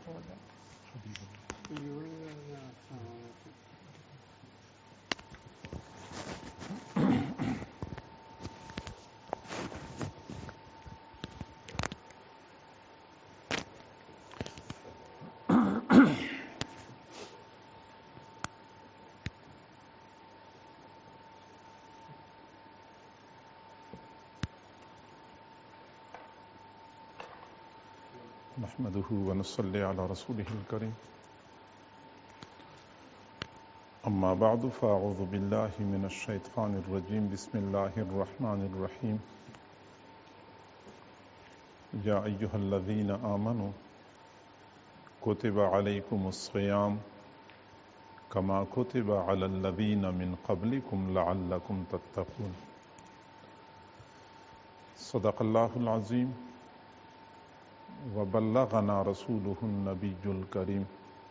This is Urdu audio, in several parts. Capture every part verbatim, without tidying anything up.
نحمده ونصلي على رسوله الكريم أما بعد فأعوذ بالله من الشيطان الرجيم بسم الله الرحمن الرحيم يا أيها الذين آمنوا كتب عليكم الصيام كما كتب على الذين من قبلكم لعلكم تتقون صدق الله العظيم وبلغنا رسوله النبي الكريم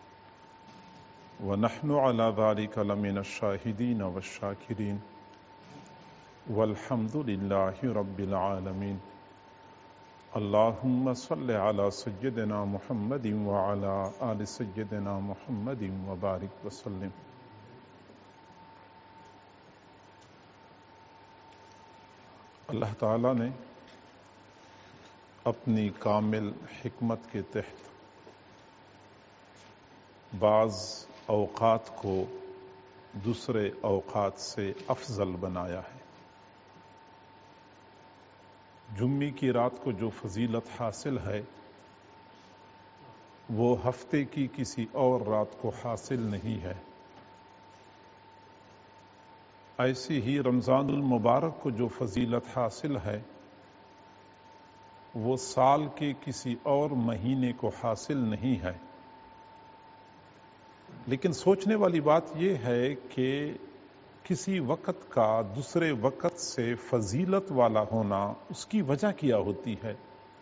ونحن على ذلك لمن الشاهدين والشاكرين والحمد لله رب العالمين اللهم صل على سيدنا محمد وعلى آل سيدنا محمد وبارك وسلم. اللہ تعالیٰ نے اپنی کامل حکمت کے تحت بعض اوقات کو دوسرے اوقات سے افضل بنایا ہے. جمعے کی رات کو جو فضیلت حاصل ہے وہ ہفتے کی کسی اور رات کو حاصل نہیں ہے. ایسی ہی رمضان المبارک کو جو فضیلت حاصل ہے وہ سال کے کسی اور مہینے کو حاصل نہیں ہے. لیکن سوچنے والی بات یہ ہے کہ کسی وقت کا دوسرے وقت سے فضیلت والا ہونا اس کی وجہ کیا ہوتی ہے؟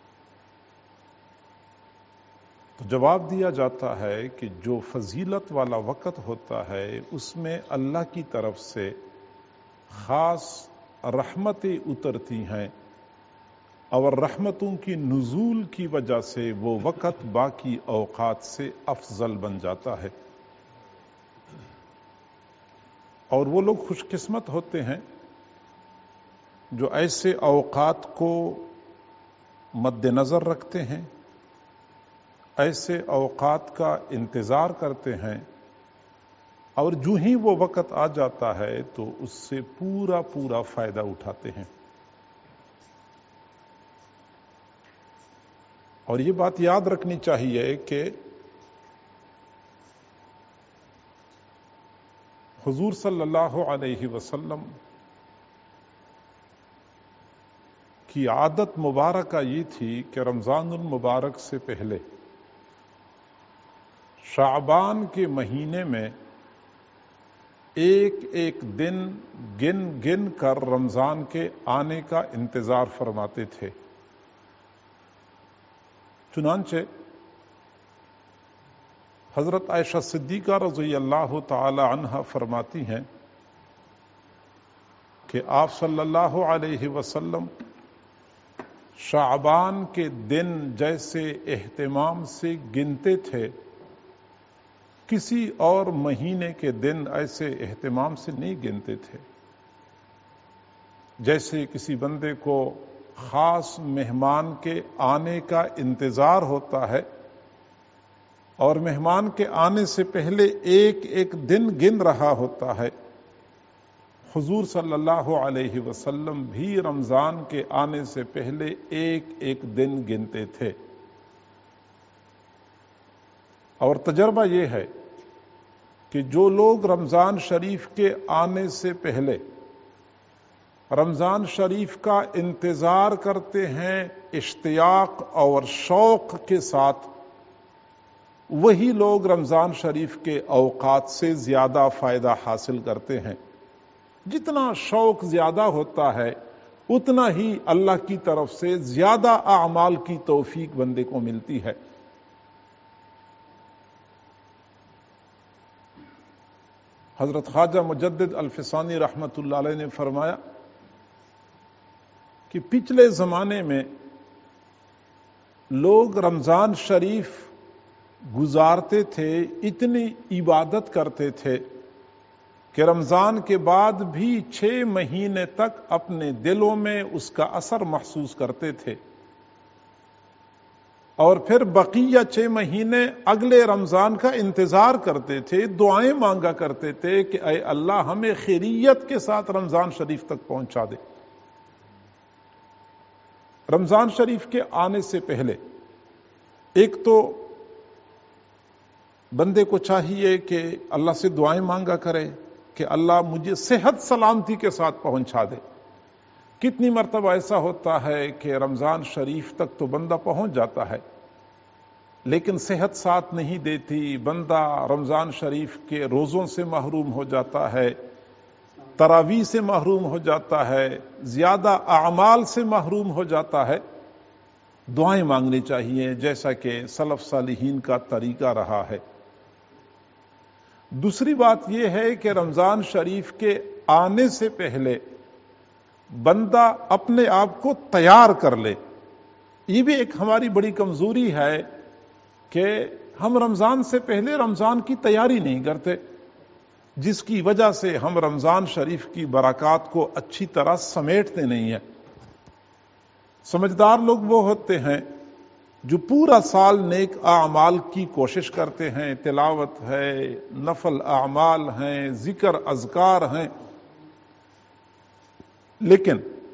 تو جواب دیا جاتا ہے کہ جو فضیلت والا وقت ہوتا ہے اس میں اللہ کی طرف سے خاص رحمتیں اترتی ہیں اور رحمتوں کی نزول کی وجہ سے وہ وقت باقی اوقات سے افضل بن جاتا ہے. اور وہ لوگ خوش قسمت ہوتے ہیں جو ایسے اوقات کو مد نظر رکھتے ہیں، ایسے اوقات کا انتظار کرتے ہیں اور جو ہی وہ وقت آ جاتا ہے تو اس سے پورا پورا فائدہ اٹھاتے ہیں. اور یہ بات یاد رکھنی چاہیے کہ حضور صلی اللہ علیہ وسلم کی عادت مبارکہ یہ تھی کہ رمضان المبارک سے پہلے شعبان کے مہینے میں ایک ایک دن گن گن کر رمضان کے آنے کا انتظار فرماتے تھے. چنانچہ حضرت عائشہ صدیقہ رضی اللہ تعالی عنہا فرماتی ہیں کہ آپ صلی اللہ علیہ وسلم شعبان کے دن جیسے اہتمام سے گنتے تھے کسی اور مہینے کے دن ایسے اہتمام سے نہیں گنتے تھے. جیسے کسی بندے کو خاص مہمان کے آنے کا انتظار ہوتا ہے اور مہمان کے آنے سے پہلے ایک ایک دن گن رہا ہوتا ہے، حضور صلی اللہ علیہ وسلم بھی رمضان کے آنے سے پہلے ایک ایک دن گنتے تھے. اور تجربہ یہ ہے کہ جو لوگ رمضان شریف کے آنے سے پہلے رمضان شریف کا انتظار کرتے ہیں اشتیاق اور شوق کے ساتھ، وہی لوگ رمضان شریف کے اوقات سے زیادہ فائدہ حاصل کرتے ہیں. جتنا شوق زیادہ ہوتا ہے اتنا ہی اللہ کی طرف سے زیادہ اعمال کی توفیق بندے کو ملتی ہے. حضرت خواجہ مجدد الفسانی رحمت اللہ علیہ نے فرمایا کہ پچھلے زمانے میں لوگ رمضان شریف گزارتے تھے، اتنی عبادت کرتے تھے کہ رمضان کے بعد بھی چھ مہینے تک اپنے دلوں میں اس کا اثر محسوس کرتے تھے، اور پھر بقیہ چھ مہینے اگلے رمضان کا انتظار کرتے تھے، دعائیں مانگا کرتے تھے کہ اے اللہ ہمیں خیریت کے ساتھ رمضان شریف تک پہنچا دے۔ رمضان شریف کے آنے سے پہلے ایک تو بندے کو چاہیے کہ اللہ سے دعائیں مانگا کرے کہ اللہ مجھے صحت سلامتی کے ساتھ پہنچا دے۔ کتنی مرتبہ ایسا ہوتا ہے کہ رمضان شریف تک تو بندہ پہنچ جاتا ہے لیکن صحت ساتھ نہیں دیتی، بندہ رمضان شریف کے روزوں سے محروم ہو جاتا ہے، تراویح سے محروم ہو جاتا ہے، زیادہ اعمال سے محروم ہو جاتا ہے۔ دعائیں مانگنی چاہیے جیسا کہ سلف صالحین کا طریقہ رہا ہے۔ دوسری بات یہ ہے کہ رمضان شریف کے آنے سے پہلے بندہ اپنے آپ کو تیار کر لے۔ یہ بھی ایک ہماری بڑی کمزوری ہے کہ ہم رمضان سے پہلے رمضان کی تیاری نہیں کرتے، جس کی وجہ سے ہم رمضان شریف کی برکات کو اچھی طرح سمیٹتے نہیں ہیں۔ سمجھدار لوگ وہ ہوتے ہیں جو پورا سال نیک اعمال کی کوشش کرتے ہیں، تلاوت ہے، نفل اعمال ہیں، ذکر اذکار ہیں، لیکن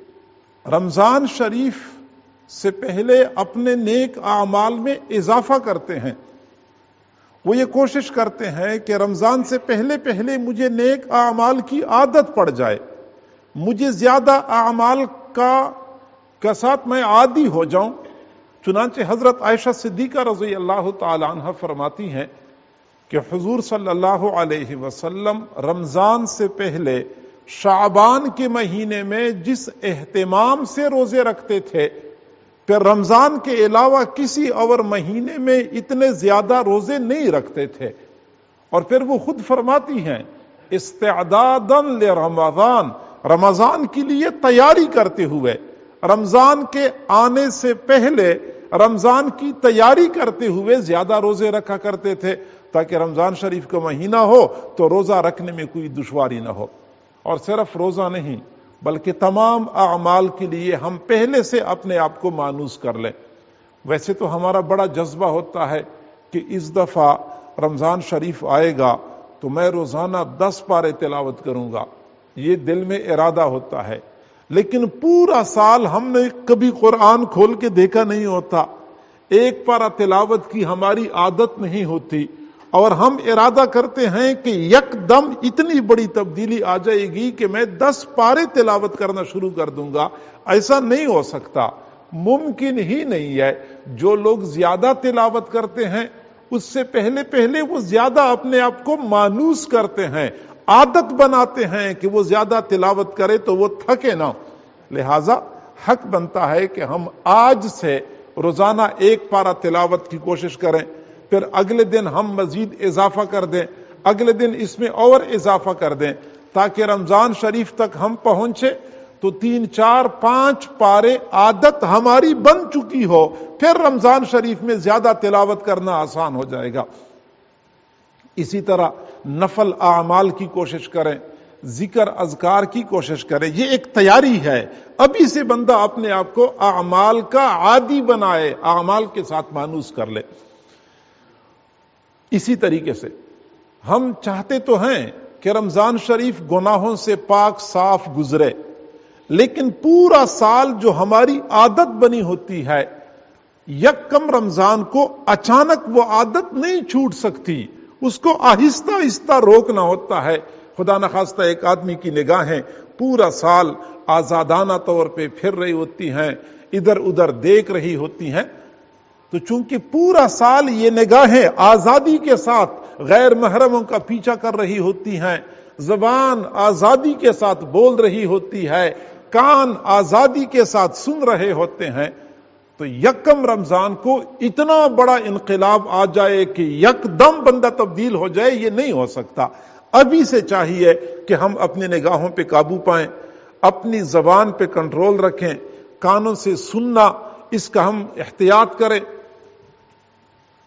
رمضان شریف سے پہلے اپنے نیک اعمال میں اضافہ کرتے ہیں۔ وہ یہ کوشش کرتے ہیں کہ رمضان سے پہلے پہلے مجھے نیک اعمال کی عادت پڑ جائے، مجھے زیادہ اعمال کا کے ساتھ میں عادی ہو جاؤں۔ چنانچہ حضرت عائشہ صدیقہ رضی اللہ تعالی عنہ فرماتی ہیں کہ حضور صلی اللہ علیہ وسلم رمضان سے پہلے شعبان کے مہینے میں جس اہتمام سے روزے رکھتے تھے، پھر رمضان کے علاوہ کسی اور مہینے میں اتنے زیادہ روزے نہیں رکھتے تھے۔ اور پھر وہ خود فرماتی ہیں استعدادا لرمضان، رمضان کے لیے تیاری کرتے ہوئے، رمضان کے آنے سے پہلے رمضان کی تیاری کرتے ہوئے زیادہ روزے رکھا کرتے تھے تاکہ رمضان شریف کا مہینہ ہو تو روزہ رکھنے میں کوئی دشواری نہ ہو۔ اور صرف روزہ نہیں بلکہ تمام اعمال کے لیے ہم پہلے سے اپنے آپ کو مانوس کر لیں۔ ویسے تو ہمارا بڑا جذبہ ہوتا ہے کہ اس دفعہ رمضان شریف آئے گا تو میں روزانہ دس پارے تلاوت کروں گا، یہ دل میں ارادہ ہوتا ہے، لیکن پورا سال ہم نے کبھی قرآن کھول کے دیکھا نہیں ہوتا، ایک پارہ تلاوت کی ہماری عادت نہیں ہوتی، اور ہم ارادہ کرتے ہیں کہ یک دم اتنی بڑی تبدیلی آ جائے گی کہ میں دس پارے تلاوت کرنا شروع کر دوں گا۔ ایسا نہیں ہو سکتا، ممکن ہی نہیں ہے۔ جو لوگ زیادہ تلاوت کرتے ہیں اس سے پہلے پہلے وہ زیادہ اپنے آپ کو مانوس کرتے ہیں، عادت بناتے ہیں کہ وہ زیادہ تلاوت کرے تو وہ تھکے نہ۔ لہذا حق بنتا ہے کہ ہم آج سے روزانہ ایک پارہ تلاوت کی کوشش کریں، پھر اگلے دن ہم مزید اضافہ کر دیں، اگلے دن اس میں اور اضافہ کر دیں، تاکہ رمضان شریف تک ہم پہنچے تو تین چار پانچ پارے عادت ہماری بن چکی ہو، پھر رمضان شریف میں زیادہ تلاوت کرنا آسان ہو جائے گا۔ اسی طرح نفل اعمال کی کوشش کریں، ذکر اذکار کی کوشش کریں، یہ ایک تیاری ہے۔ ابھی سے بندہ اپنے آپ کو اعمال کا عادی بنائے، اعمال کے ساتھ مانوس کر لے۔ اسی طریقے سے ہم چاہتے تو ہیں کہ رمضان شریف گناہوں سے پاک صاف گزرے، لیکن پورا سال جو ہماری عادت بنی ہوتی ہے، یکم رمضان کو اچانک وہ عادت نہیں چھوٹ سکتی، اس کو آہستہ آہستہ روکنا ہوتا ہے۔ خدا نخواستہ ایک آدمی کی نگاہیں پورا سال آزادانہ طور پہ پھر رہی ہوتی ہیں، ادھر ادھر دیکھ رہی ہوتی ہیں، تو چونکہ پورا سال یہ نگاہیں آزادی کے ساتھ غیر محرموں کا پیچھا کر رہی ہوتی ہیں، زبان آزادی کے ساتھ بول رہی ہوتی ہے، کان آزادی کے ساتھ سن رہے ہوتے ہیں، تو یکم رمضان کو اتنا بڑا انقلاب آ جائے کہ یک دم بندہ تبدیل ہو جائے، یہ نہیں ہو سکتا۔ ابھی سے چاہیے کہ ہم اپنی نگاہوں پہ قابو پائیں، اپنی زبان پہ کنٹرول رکھیں، کانوں سے سننا اس کا ہم احتیاط کریں۔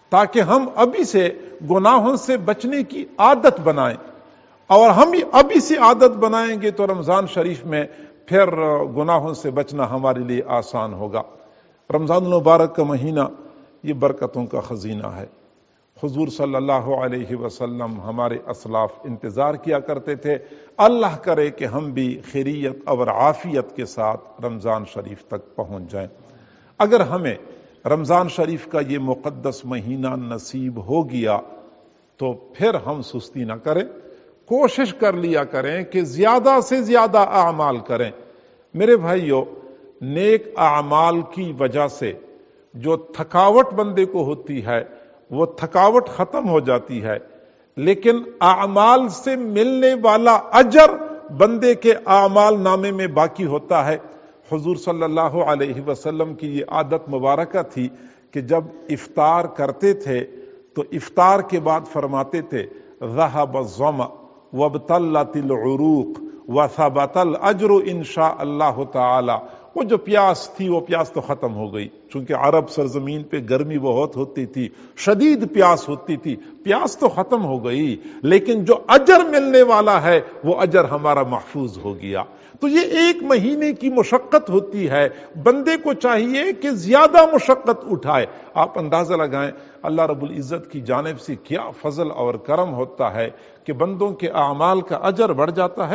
تاکہ ہم ابھی سے گناہوں سے بچنے کی عادت بنائیں، اور ہم ابھی سے عادت بنائیں گے تو رمضان شریف میں پھر گناہوں سے بچنا ہمارے لیے آسان ہوگا۔ رمضان المبارک کا مہینہ یہ برکتوں کا خزینہ ہے۔ حضور صلی اللہ علیہ وسلم ہمارے اسلاف انتظار کیا کرتے تھے، اللہ کرے کہ ہم بھی خیریت اور عافیت کے ساتھ رمضان شریف تک پہنچ جائیں۔ اگر ہمیں رمضان شریف کا یہ مقدس مہینہ نصیب ہو گیا تو پھر ہم سستی نہ کریں، کوشش کر لیا کریں کہ زیادہ سے زیادہ اعمال کریں۔ میرے بھائیو، نیک اعمال کی وجہ سے جو تھکاوٹ بندے کو ہوتی ہے وہ تھکاوٹ ختم ہو جاتی ہے، لیکن اعمال سے ملنے والا اجر بندے کے اعمال نامے میں باقی ہوتا ہے۔ حضور صلی اللہ علیہ وسلم کی یہ عادت مبارکہ تھی کہ جب افطار کرتے تھے تو افطار کے بعد فرماتے تھے ذهب الظمأ وابتلت العروق وثبت الاجر ان شاء اللہ تعالی۔ وہ جو پیاس تھی وہ پیاس تو ختم ہو گئی، چونکہ عرب سرزمین پہ گرمی بہت ہوتی تھی، شدید پیاس ہوتی تھی، پیاس تو ختم ہو گئی، لیکن جو اجر ملنے والا ہے وہ اجر ہمارا محفوظ ہو گیا۔ تو یہ ایک مہینے کی مشقت ہوتی ہے، بندے کو چاہیے کہ زیادہ مشقت اٹھائے۔ آپ اندازہ لگائیں اللہ رب العزت کی جانب سے کیا فضل اور کرم ہوتا ہے کہ بندوں کے اعمال کا اجر بڑھ جاتا ہے،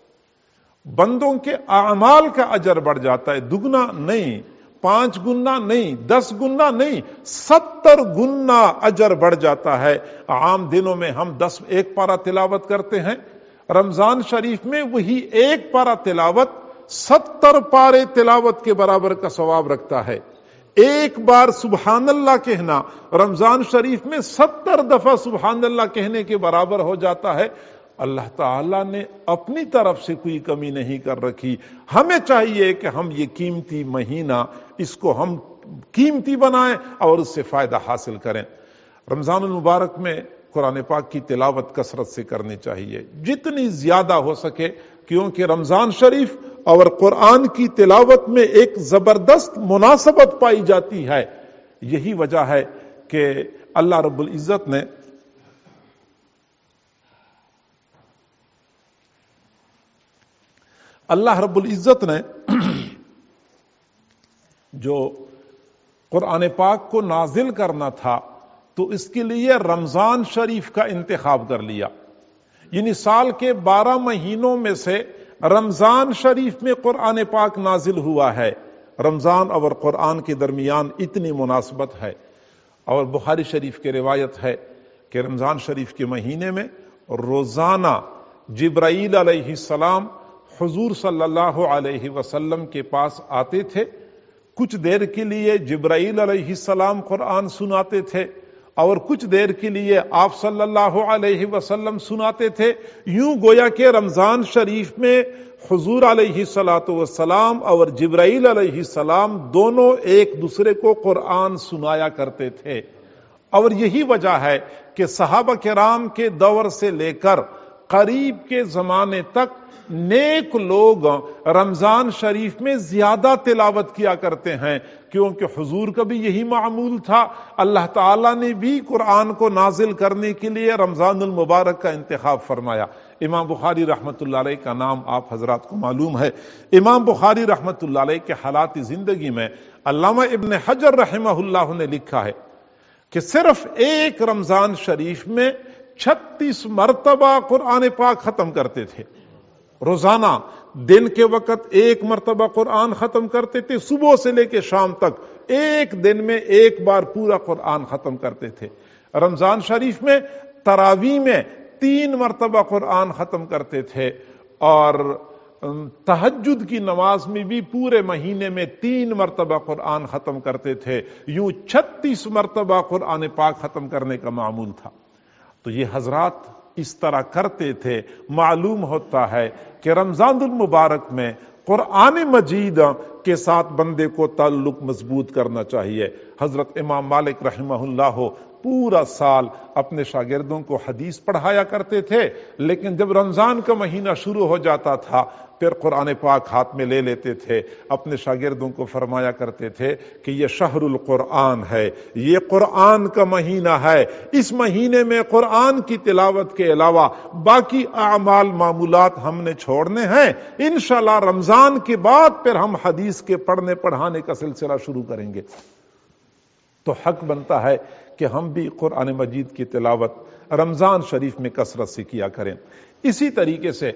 بندوں کے اعمال کا اجر بڑھ جاتا ہے، دگنا نہیں، پانچ گنا نہیں، دس گنا نہیں، ستر گنا اجر بڑھ جاتا ہے۔ عام دنوں میں ہم دس ایک پارہ تلاوت کرتے ہیں، رمضان شریف میں وہی ایک پارہ تلاوت ستر پارے تلاوت کے برابر کا ثواب رکھتا ہے۔ ایک بار سبحان اللہ کہنا رمضان شریف میں ستر دفعہ سبحان اللہ کہنے کے برابر ہو جاتا ہے۔ اللہ تعالیٰ نے اپنی طرف سے کوئی کمی نہیں کر رکھی۔ ہمیں چاہیے کہ ہم یہ قیمتی مہینہ اس کو ہم قیمتی بنائیں اور اس سے فائدہ حاصل کریں۔ رمضان المبارک میں قرآن پاک کی تلاوت کثرت سے کرنی چاہیے، جتنی زیادہ ہو سکے، کیونکہ رمضان شریف اور قرآن کی تلاوت میں ایک زبردست مناسبت پائی جاتی ہے۔ یہی وجہ ہے کہ اللہ رب العزت نے اللہ رب العزت نے جو قرآن پاک کو نازل کرنا تھا تو اس کے لیے رمضان شریف کا انتخاب کر لیا، یعنی سال کے بارہ مہینوں میں سے رمضان شریف میں قرآن پاک نازل ہوا ہے۔ رمضان اور قرآن کے درمیان اتنی مناسبت ہے، اور بخاری شریف کی روایت ہے کہ رمضان شریف کے مہینے میں روزانہ جبرائیل علیہ السلام حضور صلی اللہ علیہ وسلم کے پاس آتے تھے، کچھ دیر کے لیے جبرائیل علیہ السلام قرآن سناتے تھے اور کچھ دیر کے لیے آپ صلی اللہ علیہ وسلم سناتے تھے، یوں گویا کہ رمضان شریف میں حضور علیہ الصلاۃ والسلام اور جبرائیل علیہ السلام دونوں ایک دوسرے کو قرآن سنایا کرتے تھے۔ اور یہی وجہ ہے کہ صحابہ کرام کے دور سے لے کر قریب کے زمانے تک نیک لوگ رمضان شریف میں زیادہ تلاوت کیا کرتے ہیں، کیونکہ حضور کا بھی یہی معمول تھا۔ اللہ تعالیٰ نے بھی قرآن کو نازل کرنے کے لیے رمضان المبارک کا انتخاب فرمایا۔ امام بخاری رحمت اللہ علیہ کا نام آپ حضرات کو معلوم ہے۔ امام بخاری رحمت اللہ علیہ کے حالات زندگی میں علامہ ابن حجر رحمہ اللہ نے لکھا ہے کہ صرف ایک رمضان شریف میں چھتیس مرتبہ قرآن پاک ختم کرتے تھے۔ روزانہ دن کے وقت ایک مرتبہ قرآن ختم کرتے تھے، صبح سے لے کے شام تک ایک دن میں ایک بار پورا قرآن ختم کرتے تھے۔ رمضان شریف میں تراویح میں تین مرتبہ قرآن ختم کرتے تھے، اور تہجد کی نماز میں بھی پورے مہینے میں تین مرتبہ قرآن ختم کرتے تھے۔ یوں چھتیس مرتبہ قرآن پاک ختم کرنے کا معمول تھا۔ تو یہ حضرات اس طرح کرتے تھے۔ معلوم ہوتا ہے کہ رمضان المبارک میں قرآن مجید کے ساتھ بندے کو تعلق مضبوط کرنا چاہیے۔ حضرت امام مالک رحمہ اللہ ہو پورا سال اپنے شاگردوں کو حدیث پڑھایا کرتے تھے، لیکن جب رمضان کا مہینہ شروع ہو جاتا تھا پھر قرآن پاک ہاتھ میں لے لیتے تھے، اپنے شاگردوں کو فرمایا کرتے تھے کہ یہ شہر القرآن ہے، یہ قرآن کا مہینہ ہے، اس مہینے میں قرآن کی تلاوت کے علاوہ باقی اعمال معمولات ہم نے چھوڑنے ہیں، انشاءاللہ رمضان کے بعد پھر ہم حدیث کے پڑھنے پڑھانے کا سلسلہ شروع کریں گے۔ تو حق بنتا ہے کہ ہم بھی قرآن مجید کی تلاوت رمضان شریف میں کثرت سے کیا کریں۔ اسی طریقے سے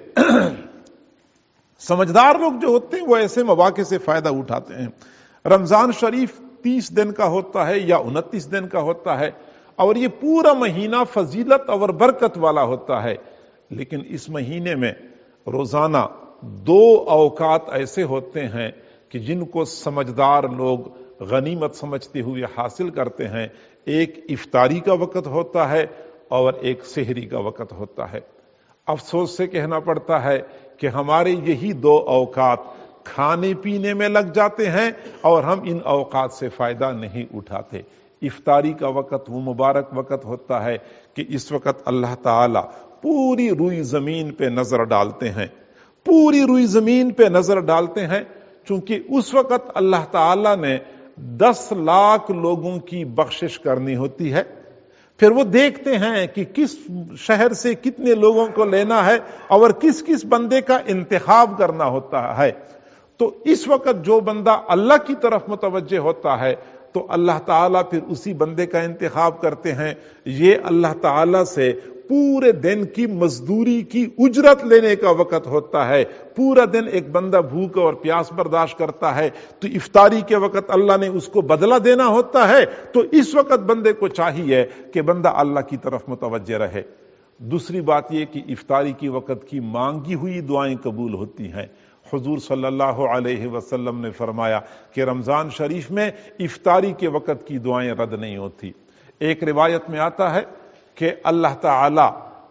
سمجھدار لوگ جو ہوتے ہیں وہ ایسے مواقع سے فائدہ اٹھاتے ہیں۔ رمضان شریف تیس دن کا ہوتا ہے یا انتیس دن کا ہوتا ہے، اور یہ پورا مہینہ فضیلت اور برکت والا ہوتا ہے، لیکن اس مہینے میں روزانہ دو اوقات ایسے ہوتے ہیں کہ جن کو سمجھدار لوگ غنیمت سمجھتے ہوئے حاصل کرتے ہیں۔ ایک افطاری کا وقت ہوتا ہے اور ایک سحری کا وقت ہوتا ہے۔ افسوس سے کہنا پڑتا ہے کہ ہمارے یہی دو اوقات کھانے پینے میں لگ جاتے ہیں اور ہم ان اوقات سے فائدہ نہیں اٹھاتے۔ افطاری کا وقت وہ مبارک وقت ہوتا ہے کہ اس وقت اللہ تعالی پوری روئی زمین پہ نظر ڈالتے ہیں، پوری روئی زمین پہ نظر ڈالتے ہیں، چونکہ اس وقت اللہ تعالی نے دس لاکھ لوگوں کی بخشش کرنی ہوتی ہے۔ پھر وہ دیکھتے ہیں کہ کس شہر سے کتنے لوگوں کو لینا ہے اور کس کس بندے کا انتخاب کرنا ہوتا ہے۔ تو اس وقت جو بندہ اللہ کی طرف متوجہ ہوتا ہے تو اللہ تعالیٰ پھر اسی بندے کا انتخاب کرتے ہیں۔ یہ اللہ تعالیٰ سے پورے دن کی مزدوری کی اجرت لینے کا وقت ہوتا ہے۔ پورا دن ایک بندہ بھوک اور پیاس برداشت کرتا ہے تو افطاری کے وقت اللہ نے اس کو بدلہ دینا ہوتا ہے، تو اس وقت بندے کو چاہیے کہ بندہ اللہ کی طرف متوجہ رہے۔ دوسری بات یہ کہ افطاری کی وقت کی مانگی ہوئی دعائیں قبول ہوتی ہیں۔ حضور صلی اللہ علیہ وسلم نے فرمایا کہ رمضان شریف میں افطاری کے وقت کی دعائیں رد نہیں ہوتی۔ ایک روایت میں آتا ہے کہ اللہ تعالی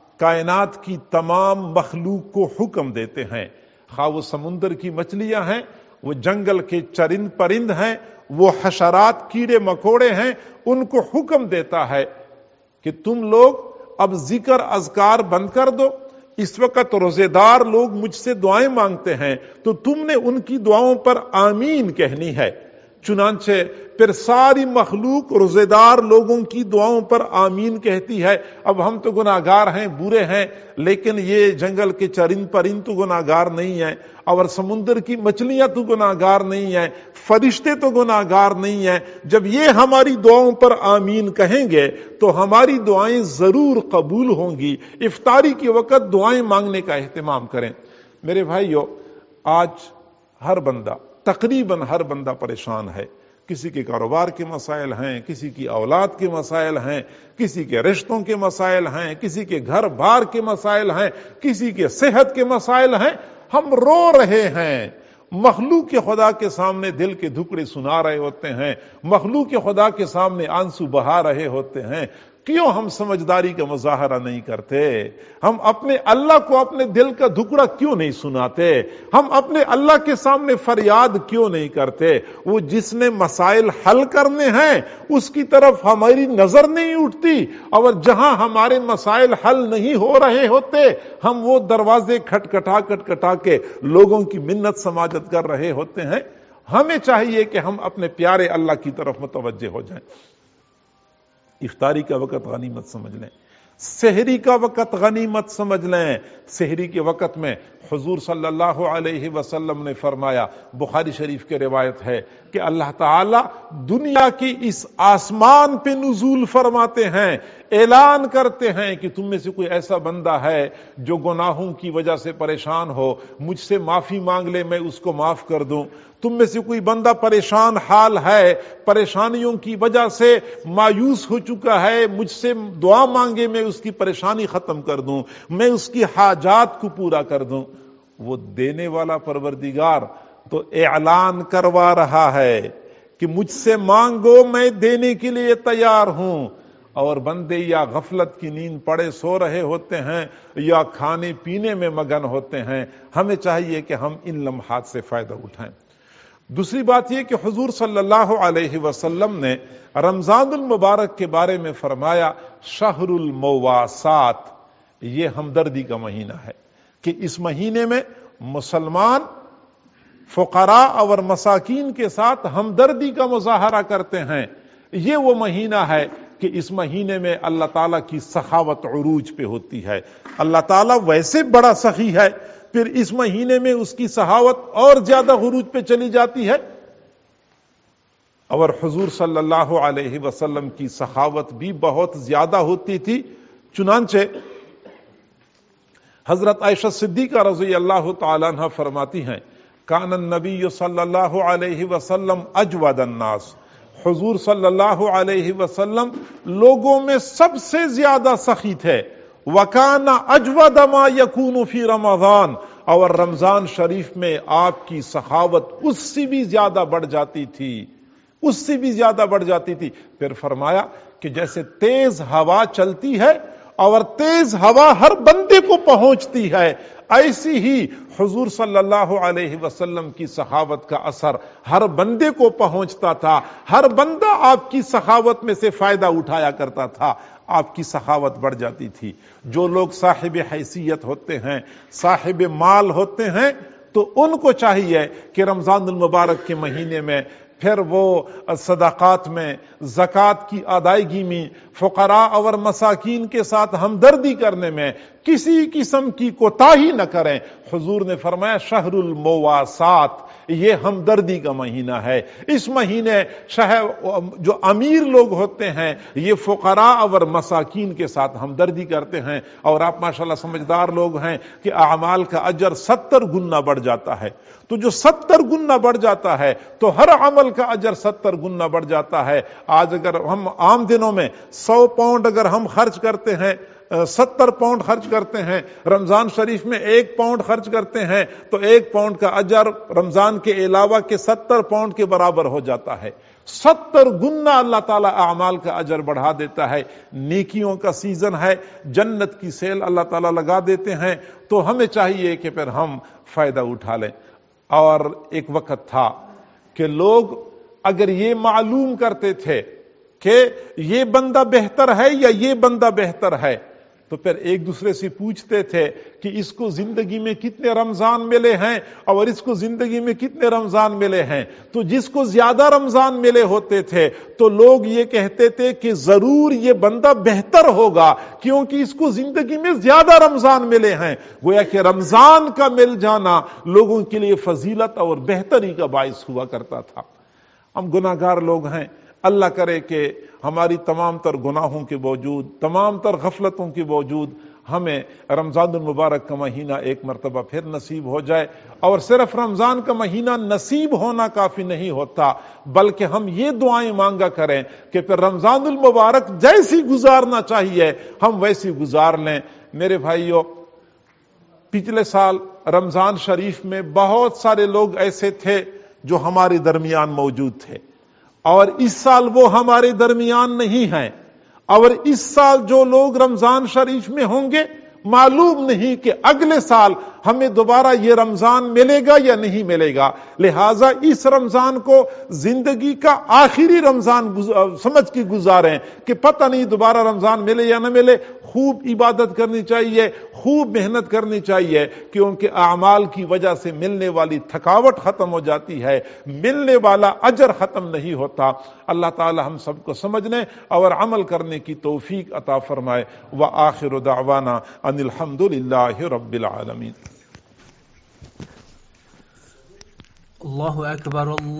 کائنات کی تمام مخلوق کو حکم دیتے ہیں، خواہ وہ سمندر کی مچھلیاں ہیں، وہ جنگل کے چرند پرند ہیں، وہ حشرات کیڑے مکوڑے ہیں، ان کو حکم دیتا ہے کہ تم لوگ اب ذکر اذکار بند کر دو، اس وقت روزے دار لوگ مجھ سے دعائیں مانگتے ہیں تو تم نے ان کی دعاؤں پر آمین کہنی ہے۔ چنانچہ پھر ساری مخلوق روزے دار لوگوں کی دعاؤں پر آمین کہتی ہے۔ اب ہم تو گناہگار ہیں، برے ہیں، لیکن یہ جنگل کے چرند پرند تو گناہگار نہیں ہیں، اور سمندر کی مچھلیاں تو گناہگار نہیں ہیں، فرشتے تو گناہگار نہیں ہیں۔ جب یہ ہماری دعاؤں پر آمین کہیں گے تو ہماری دعائیں ضرور قبول ہوں گی۔ افطاری کے وقت دعائیں مانگنے کا اہتمام کریں۔ میرے بھائیو، آج ہر بندہ، تقریباً ہر بندہ پریشان ہے۔ کسی کے کاروبار کے مسائل ہیں، کسی کی اولاد کے مسائل ہیں، کسی کے رشتوں کے مسائل ہیں، کسی کے گھر بار کے مسائل ہیں، کسی کے صحت کے مسائل ہیں۔ ہم رو رہے ہیں، مخلوق کے خدا کے سامنے دل کے دھکڑے سنا رہے ہوتے ہیں، مخلوق کے خدا کے سامنے آنسو بہا رہے ہوتے ہیں۔ کیوں ہم سمجھداری کا مظاہرہ نہیں کرتے؟ ہم اپنے اللہ کو اپنے دل کا دھکڑا کیوں نہیں سناتے؟ ہم اپنے اللہ کے سامنے فریاد کیوں نہیں کرتے؟ وہ جس نے مسائل حل کرنے ہیں اس کی طرف ہماری نظر نہیں اٹھتی، اور جہاں ہمارے مسائل حل نہیں ہو رہے ہوتے ہم وہ دروازے کھٹکھٹا کھٹکھٹا کے لوگوں کی منت سماجت کر رہے ہوتے ہیں۔ ہمیں چاہیے کہ ہم اپنے پیارے اللہ کی طرف متوجہ ہو جائیں۔ افطاری کا وقت غنیمت سمجھ لیں، سحری کا وقت غنیمت سمجھ لیں۔ سحری کے وقت میں حضور صلی اللہ علیہ وسلم نے فرمایا، بخاری شریف کے روایت ہے کہ اللہ تعالی دنیا کی اس آسمان پہ نزول فرماتے ہیں، اعلان کرتے ہیں کہ تم میں سے کوئی ایسا بندہ ہے جو گناہوں کی وجہ سے پریشان ہو، مجھ سے معافی مانگ لے، میں اس کو معاف کر دوں۔ تم میں سے کوئی بندہ پریشان حال ہے، پریشانیوں کی وجہ سے مایوس ہو چکا ہے، مجھ سے دعا مانگے، میں اس کی پریشانی ختم کر دوں، میں اس کی حاجات کو پورا کر دوں۔ وہ دینے والا پروردگار تو اعلان کروا رہا ہے کہ مجھ سے مانگو، میں دینے کے لیے تیار ہوں، اور بندے یا غفلت کی نیند پڑے سو رہے ہوتے ہیں یا کھانے پینے میں مگن ہوتے ہیں۔ ہمیں چاہیے کہ ہم ان لمحات سے فائدہ اٹھائیں۔ دوسری بات یہ کہ حضور صلی اللہ علیہ وسلم نے رمضان المبارک کے بارے میں فرمایا شہر المواسات، یہ ہمدردی کا مہینہ ہے، کہ اس مہینے میں مسلمان فقراء اور مساکین کے ساتھ ہمدردی کا مظاہرہ کرتے ہیں۔ یہ وہ مہینہ ہے کہ اس مہینے میں اللہ تعالیٰ کی سخاوت عروج پہ ہوتی ہے۔ اللہ تعالیٰ ویسے بڑا سخی ہے، پھر اس مہینے میں اس کی سخاوت اور زیادہ عروج پہ چلی جاتی ہے، اور حضور صلی اللہ علیہ وسلم کی سخاوت بھی بہت زیادہ ہوتی تھی۔ چنانچہ حضرت عائشہ صدیقہ رضی اللہ تعالیٰ عنہ فرماتی ہیں کان النبی صلی اللہ علیہ وسلم اجود الناس، حضور صلی اللہ علیہ وسلم لوگوں میں سب سے زیادہ سخی تھے۔ وَكَانَ أَجْوَدَ مَا يَكُونُ فِي رمضان، اور رمضان شریف میں آپ کی سخاوت اس سے بھی زیادہ بڑھ جاتی تھی، اس سے بھی زیادہ بڑھ جاتی تھی۔ پھر فرمایا کہ جیسے تیز ہوا چلتی ہے اور تیز ہوا ہر بندے کو پہنچتی ہے، ایسی ہی حضور صلی اللہ علیہ وسلم کی سخاوت کا اثر ہر بندے کو پہنچتا تھا، ہر بندہ آپ کی سخاوت میں سے فائدہ اٹھایا کرتا تھا، آپ کی سخاوت بڑھ جاتی تھی۔ جو لوگ صاحب حیثیت ہوتے ہیں، صاحب مال ہوتے ہیں، تو ان کو چاہیے کہ رمضان المبارک کے مہینے میں پھر وہ صدقات میں، زکوٰۃ کی ادائیگی میں، فقراء اور مساکین کے ساتھ ہمدردی کرنے میں کسی قسم کی کوتاہی نہ کریں۔ حضور نے فرمایا شہر المواسات، یہ ہمدردی کا مہینہ ہے۔ اس مہینے شہر جو امیر لوگ ہوتے ہیں یہ فقراء اور مساکین کے ساتھ ہمدردی کرتے ہیں، اور آپ ماشاءاللہ سمجھدار لوگ ہیں کہ اعمال کا اجر ستر گنا بڑھ جاتا ہے۔ تو جو ستر گنا بڑھ جاتا ہے تو ہر عمل کا اجر ستر گنا بڑھ جاتا ہے۔ آج اگر ہم عام دنوں میں سو پاؤنڈ اگر ہم خرچ کرتے ہیں، ستر پاؤنڈ خرچ کرتے ہیں، رمضان شریف میں ایک پاؤنڈ خرچ کرتے ہیں، تو ایک پاؤنڈ کا اجر رمضان کے علاوہ کے ستر پاؤنڈ کے برابر ہو جاتا ہے۔ ستر گنا اللہ تعالیٰ اعمال کا اجر بڑھا دیتا ہے۔ نیکیوں کا سیزن ہے، جنت کی سیل اللہ تعالیٰ لگا دیتے ہیں، تو ہمیں چاہیے کہ پھر ہم فائدہ اٹھا لیں۔ اور ایک وقت تھا کہ لوگ اگر یہ معلوم کرتے تھے کہ یہ بندہ بہتر ہے یا یہ بندہ بہتر ہے، تو پھر ایک دوسرے سے پوچھتے تھے کہ اس کو زندگی میں کتنے رمضان ملے ہیں اور اس کو زندگی میں کتنے رمضان ملے ہیں۔ تو جس کو زیادہ رمضان ملے ہوتے تھے تو لوگ یہ کہتے تھے کہ ضرور یہ بندہ بہتر ہوگا کیونکہ اس کو زندگی میں زیادہ رمضان ملے ہیں۔ گویا کہ رمضان کا مل جانا لوگوں کے لیے فضیلت اور بہتری کا باعث ہوا کرتا تھا۔ ہم گناہ گار لوگ ہیں، اللہ کرے کہ ہماری تمام تر گناہوں کے باوجود، تمام تر غفلتوں کے باوجود ہمیں رمضان المبارک کا مہینہ ایک مرتبہ پھر نصیب ہو جائے۔ اور صرف رمضان کا مہینہ نصیب ہونا کافی نہیں ہوتا، بلکہ ہم یہ دعائیں مانگا کریں کہ پھر رمضان المبارک جیسی گزارنا چاہیے ہم ویسی گزار لیں۔ میرے بھائیو، پچھلے سال رمضان شریف میں بہت سارے لوگ ایسے تھے جو ہمارے درمیان موجود تھے، اور اس سال وہ ہمارے درمیان نہیں ہیں، اور اس سال جو لوگ رمضان شریف میں ہوں گے معلوم نہیں کہ اگلے سال ہمیں دوبارہ یہ رمضان ملے گا یا نہیں ملے گا۔ لہٰذا اس رمضان کو زندگی کا آخری رمضان سمجھ کے گزاریں کہ پتہ نہیں دوبارہ رمضان ملے یا نہ ملے۔ خوب عبادت کرنی چاہیے، خوب محنت کرنی چاہیے، کیونکہ اعمال کی وجہ سے ملنے والی تھکاوٹ ختم ہو جاتی ہے، ملنے والا اجر ختم نہیں ہوتا۔ اللہ تعالی ہم سب کو سمجھنے اور عمل کرنے کی توفیق عطا فرمائے۔ وآخر دعوانا ان الحمد للہ رب العالمین۔ اللہ اکبر۔